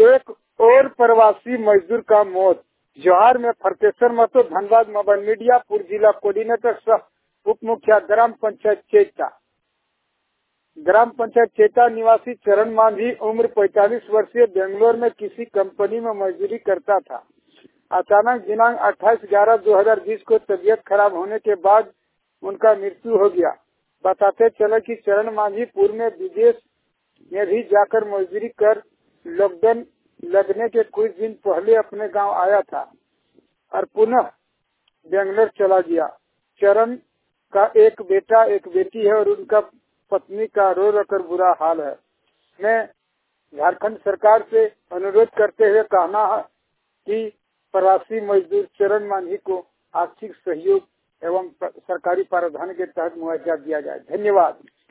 एक और प्रवासी मजदूर का मौत। जोहार में फरतेश्वर महतो, धनबाद मोबाइल मीडियापुर जिला कोऑर्डिनेटर सह उप मुखिया ग्राम पंचायत चेता। ग्राम पंचायत चेता निवासी चरण मांझी उम्र 45 वर्षीय बेंगलोर में किसी कंपनी में मजदूरी करता था। अचानक दिनांक 28/11/2020 को तबीयत खराब होने के बाद उनका मृत्यु हो गया। बताते चले कि चरण मांझी पूर्व में विदेश में भी जाकर मजदूरी कर लॉकडाउन लगने के कुछ दिन पहले अपने गांव आया था और पुनः बेंगलोर चला गया। चरण का एक बेटा एक बेटी है और उनका पत्नी का रो रो कर बुरा हाल है। मैं झारखंड सरकार से अनुरोध करते हुए कहना है कि प्रवासी मजदूर चरण मांझी को आर्थिक सहयोग एवं सरकारी प्रावधान के तहत मुआवजा दिया जाए। धन्यवाद।